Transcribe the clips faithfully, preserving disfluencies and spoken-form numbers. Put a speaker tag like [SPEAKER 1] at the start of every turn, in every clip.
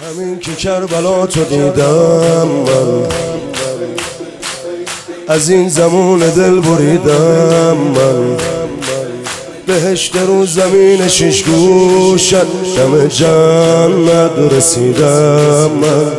[SPEAKER 1] همین که کربلا تو دیدم من، از این زمان دل بریدم من. بهشت رو زمین شش گوشت دم جنت رسیدم من.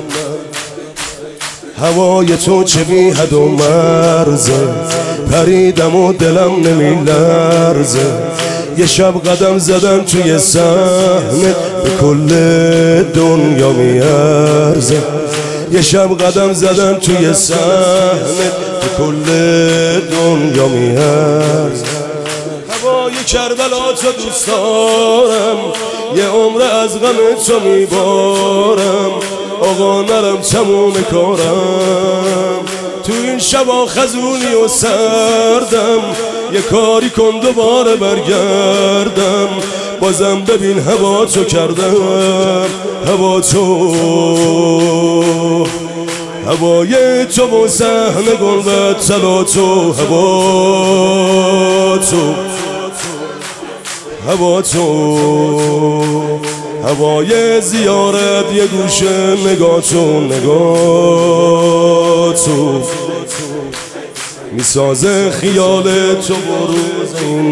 [SPEAKER 1] هوای تو چه بی حد و مرزه، پریدم و دلم نمی لرزه. یه شب قدم زدم توی صحنه، به کل دنیا میارزه. یه شب قدم زدم توی صحنه، به کل دنیا میارزه. هوای کربلا تو دوست دارم، یه عمر از غم تو میبارم. آقا نرم تموم کارم، تو این شبا خزونی و سردم. یه کاری کن دوباره برگردم، بازم ببین هوا تو کردم. هوا تو، هوای تو و صحن گلبد طلا تو. هوا تو، هوا تو، هوای زیارت یه گوشه نگاه تو. نگاه تو میسازه خیال تو و روز این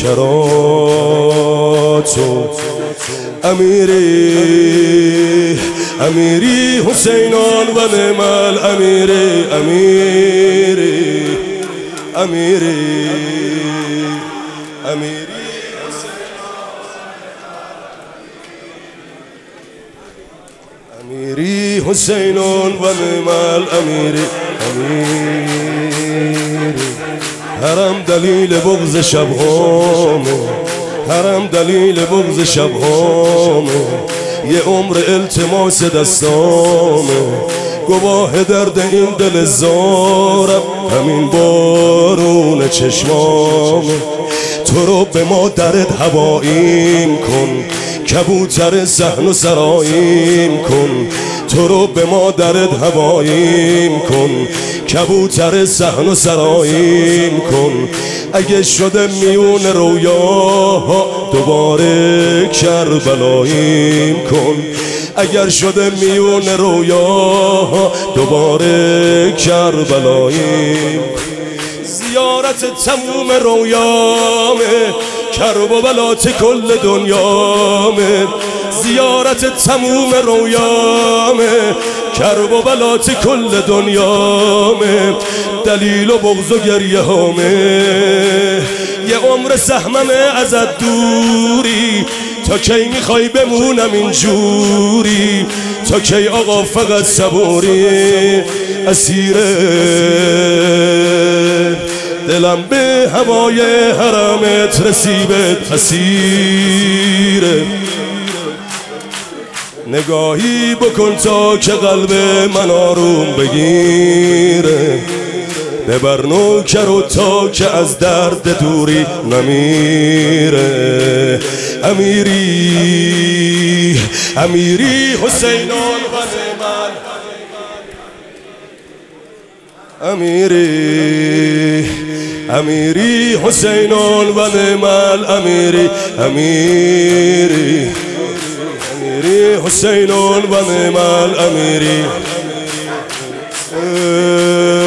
[SPEAKER 1] نوکراتو. امیری، امیری حسینان و نعمل امیری. امیری، امیری، امیری امیری حسینان و نعمل امیری. امیری حرم دلیل بغض شبهامه، حرم دلیل بغض شبهامه. یه عمر التماس دستامه، گواه درد این دل زارم همین بارون چشمامه. تو رو به مادرت هواییم کن، کبوتر صحن و سراییم کن. تو رو به مادرت هواییم کن، کبوتر صحن و سراییم کن. اگه شده میون رویاها دوباره کربلاییم کن. اگر شده میون رویاها دوباره کربلاییم. زیارت تموم رویامه، کرب و بلات کل دنیامه. زیارت تموم رویامه، کرب و بلات کل دنیامه. دلیل و بغض و گریه هامه، یه عمر سهممه ازت دوری. تا کی میخوای بمونم اینجوری؟ تا کی آقا فقط صبوری؟ اسیره دلم به هوای حرمت رسیبت اسیره. نگاهی بکن تا که قلب من آروم بگیره. ببر نوکر و تا که از درد دوری نمیره. امیری، امیری حسینان و نعمل امیری. امیری حسینان و نعمل امیری. امیری، امیری حسینان و نعمل امیری.